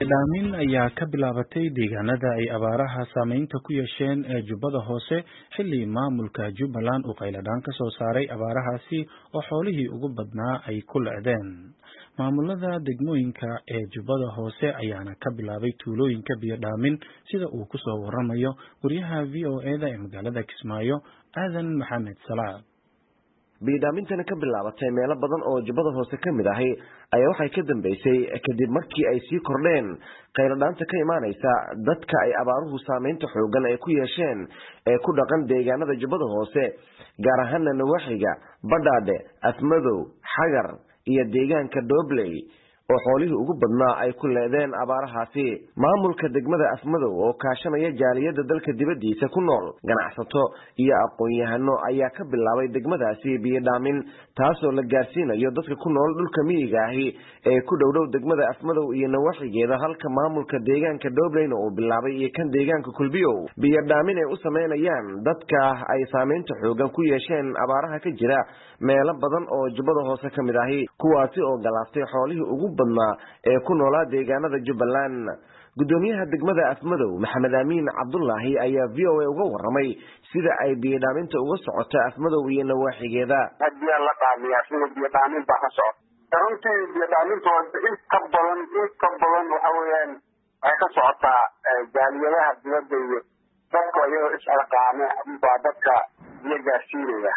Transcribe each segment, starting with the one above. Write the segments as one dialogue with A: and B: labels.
A: Biyadaamin ayaa ka bilaabatay deegaanada ay abaaraha saameynta ku yeesheen ee Jubbada Hoose xilli maamulka Jubbaland uu qayladhaan ka soo saaray abaarahaasi oo xoolihii ugu badnaa ay ku le'deen. Maamulada degmooyinka ee Jubbada Hoose ayaana ka bilaabay tuulooyinka biyadaamin sida uu ku soo waramayo wariyaha VOA-da ee magaalada Kismaayo Aadan Maxamed Salaad.
B: biyadaamintana ka bilaabatay meelo badan oo Jubbada Hoose ka mid ahi ayaa waxay ka dambeysay kadib markii ay sii kordheen qayladhaanta ka imaanaysa dadka ay abaaruhu saameynta xoogan ay ku yeesheen ee ku dhaqan deegaanada Jubbada Hoose gaar ahaan nawaaxiga Badhaadhe, Afmadow, Xagar iyo deegaanka Doobley oo xoolihii ugu badnaa ay ku leedeen abaarahaasi. Maamulka degmada Afmadow oo kaashanaya jaaliyada dalka dibadiisa ku nool, ganacsato iyo aqoon-yahano ayaa ka bilaabay degmadaasi biyadaamin taasoo la gaarsiinayo dadka ku nool dhulka miyiga ahi ee ku dhowdhow degmada Afmadow iyo nawaaxigeeda, halka maamulka deegaanka Doobleyna uu bilaabay iyo kan deegaanka Kulbiyow biyadaamin ay u sameynayaan dadka ay saameynta xoogan ku yeesheen abaaraha ka jira meelo badan oo Jubbada Hoose ka mid ahi, kuwaasi oo galaaftay xoolihii ugu badnaa ee ku noolaa deegaanada Jubbaland. Gudoomiyaha degmada Afmadow Maxamed Amiin Cabdullaahi ayaa VOA uga waramay sida ay biyadaaminta uga socoto Afmadow iyo nawaaxigeeda.
C: Hadii la qaadiyaa sida biyadaamin baa ka socota. Runtii biyadaamintu inta badan waxa weeyaan ay ka socotaa jaaliyadaha dibadda iyo dadka iyagoo is-alqaame baa dadka biyo gaarsiinaya.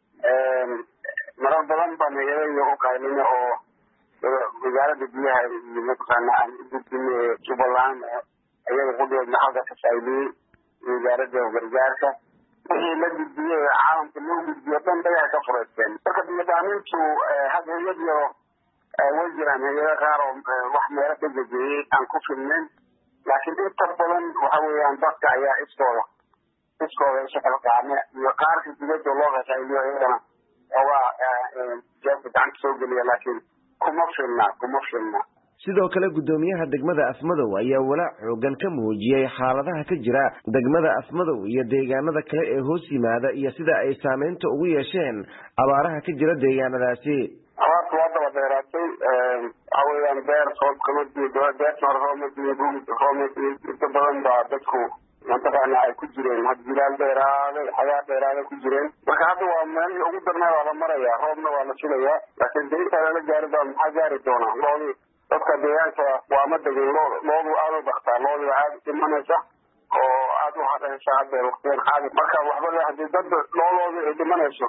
C: Marar badan baan iyagoo u qaylina oo wasaaradda biyaha iyo mataqaana aan u gudbinay Jubbaland ayaga qudheedna halka ka saydiyey wasaaradda gargaarka wixii la gudbiyey caalamka loo gudbiyo dhan dayaa ka fureysteen. Marka biyadaamintu hadda iyadoo way jiraan hayado qaar oo wax meelo ka jejeeyey aan ku filnayn, laakiin inta badan waxa weeyaan dadka ayaa iskooda isu xilqaame iyo qaarka dibadda loo qasayliyo iyagana waa jeebka gacanta soo geliya laakiin kuma filna.
B: Sidoo kale gudoomiyaha degmada Afmadow ayaa walaac xoogan ka muujiyay xaaladaha ka jira degmada Afmadow iyo deegaanada kale ee hoos yimaada iyo sida ay saameynta ugu yeesheen abaaraha ka jira deegaanadaasi.
C: Abaartu waa daba dheeraatay, waxa weeyaan beer soo kama diido, beerta hore roomadiyo inta badan baa dadku mataqaana ay ku jireen, had jilaal dheeraaday, xagaa dheeraaday ku jireen. Marka hadda waa meel ugu darnaa waa la marayaa, roobna waa la filayaa, laakiin deynta lala gaari baa maxaa gaari doonaa. Loodii dadka deegaanka waa ma degin, loodu aad u dhaqtaa, loodii aad dhimanaysa oo aad u hadhaysa hadda waqtigan xaadir. Marka waxba haddii dad loolooda ay dhimanayso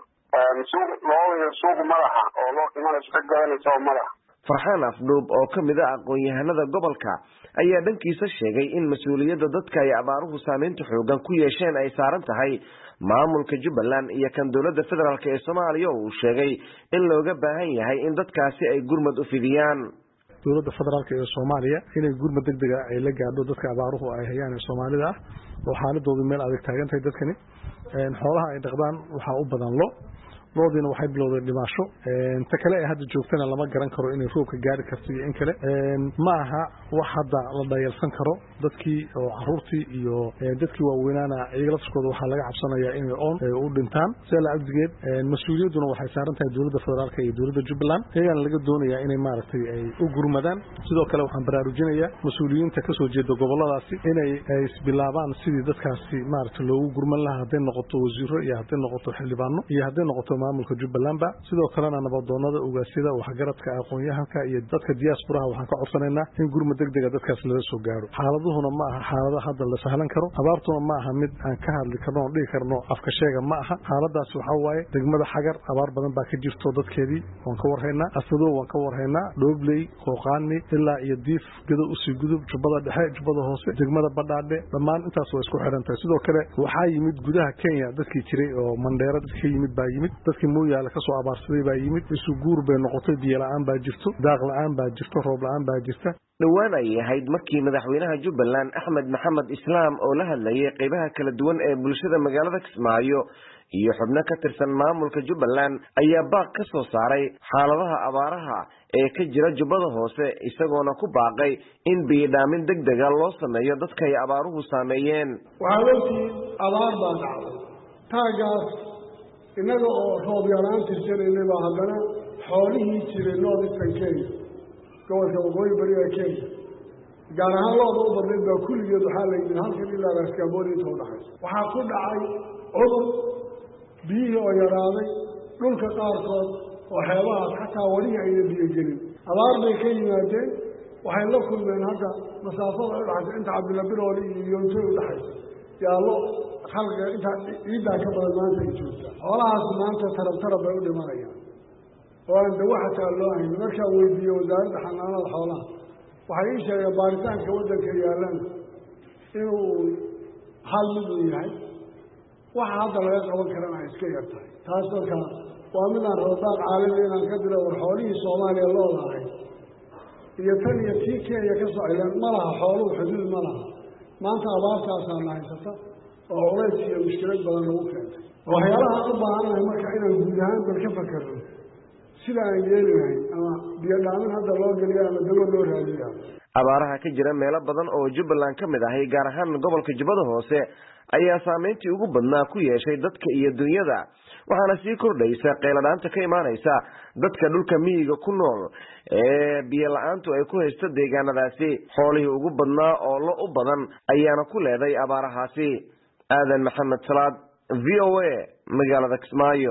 C: suuq madaxa oo loo dhimanayso ka gadanaysa oo madaxa.
B: Farxaan Afdhuub oo ka mid ah aqoon-yahanada gobolka ayaa dhankiisa sheegay in mas'uuliyadda dadka ay abaaruhu saameynta xoogan ku yeesheen ay saaran tahay maamulka Jubbaland iyo kan dowladda federaalk ee Soomaaliya oo uu sheegay in looga baahan yahay in dadkaasi ay gurmad u fidiyaan.
D: dowladda federaalk ee Soomaaliya inay gurmad degdeg ah ay la gaadho dadka abaaruhu ay hayaan ee Soomaalida ah oo xaaladoodu meel adag taagan tahay. dadkani xoolaha ay dhaqdaan waxa u badan loodina waxay bilowday dhimasho. ta kale ee hadda joogtana lama garan karo inay roobka gaari karto iyo in kale ma aha wax hadda la dhayalsan karo. dadkii oo caruurtii iyo dadkii waaweynaana iyaga laftirkooda waxaa laga cabsanayaa inay u dhintaan. sida la agdigeed mas-uuliyadduna waxay saaran tahay dowladda federaalk iyo dowladda Jubbaland, iyagana laga doonayaa inay maaragtay ay u gurmadaan. sidoo kale waxaan baraarujinayaa mas-uuliyiinta kasoo jeeda goboladaasi inay isbilaabaan sidii dadkaasi maaragtay loogu gurman lahaa, hadday noqoto wasiiro iyo hadday noqoto xildhibaano iyo hadday noqoto maamulka Jubbaland. sidoo kalena nabadoonada ugaasida waxgaradka aqoon-yahanka iyo dadka diasporaha waxaan ka codsanaynaa in gurmad degdeg ah dadkaas laga soo gaaro. xaaladuhuna ma aha xaalado hadda la sahlan karo, abaartuna ma aha mid aan ka hadli karno oo dhihi karno afka sheega ma aha. xaaladaas waxa waaye degmada Xagar abaar badan baa ka jirto, dadkeedii waan ka warhaynaa. Afmadow waan ka warhaynaa, Doobley, Qooqaani ilaa iyo Diif, Gado usii gudub, Jubbada Dhexe, Jubbada Hoose, degmada Badhaadhe, dhammaan intaas waa isku xiran tahay. sidoo kale waxaa yimid gudaha Kenya dadkii jiray oo Mandheera dadka yimid baa yimid, dadkii mooyaale ka soo abaarsaday baa yimid. isu guur bay noqotay, biyo la'aan baa jirto, daaq la'aan baa jirto, roob la'aan baa jirta.
B: dhowaan ay ahayd markii madaxweynaha Jubbaland Axmed Maxamed Islaam oo la hadlayay qaybaha kala duwan ee bulshada magaalada Kismaayo iyo xubno ka tirsan maamulka Jubbaland ayaa baaq ka soo saaray xaaladaha abaaraha ee ka jira Jubbada Hoose, isagoona ku baaqay in biyadaamin degdeg ah loo sameeyo dadka ay abaaruhu saameeyeen.
E: waxaa waqti abaar baa dhacday, taagaas inaga oo roob yaraan tirsanayna baa haddana xoolihii jiray Northern Kenya gobolka waqooyi bari ee Kenya gaar ahaan looda u badnayd baa kulligeed waxaa la yidhi halkan ilaa raskabooni inta udhaxaysa waxaa ku dhacay cudur biyihii oo yaraaday dhulka qaarkood oo xeebahaas xataa welihi ayna biyogelin abaar bay ka yimaadeen waxay la kulmeen hadda masaafada ay udhaxaysa inta cabdilabirooli iyo yoontoy udhaxaysa yaallo khalqiga intaa ciiddaa ka badan maanta ay joogtaa xoolahaas maanta tarab bay u dhimanayaan oo aan dawo xataa loo hayn markaan weydiiye wasaaradda xanaanada xoolaha waxay ii sheegeen baaritaanka waddanka yaallana inuu hal mid uu yahay waxa hadda laga qaban karana ay iska yar tahay taas markaa waa midaan roobaan caalami inaan ka dilo war xoolihii soomaaliya loodahay iyo tan iyo tii kenya ka socdeen ma laha xooluhu xuduud ma laha maanta abaartaasaana haysata oo culays iyo mushkilad badan lagu keentay waxyaalahaan u baahanahay marka inaan guud ahaan bal ka fakerno sida aan yeeli lahayn ama biyo dhaamin hadda loo geliya ama dawo loo raadiya
B: abaaraha ka jira meelo badan oo Jubbaland ka mid ahay gaar ahaan gobolka Jubbada Hoose ayaa saameyntii ugu badnaa ku yeeshay dadka iyo dunyada waxaana sii kordhaysa qeyladaanta ka imaanaysa dadka dhulka miyiga ku nool ee biyo la'aantu ay ku haysto deegaanadaasi xoolihii ugu badnaa oo lo u badan ayaana ku leeday abaarahaasi aadan maxamed salaad VOA magaalada Kismaayo.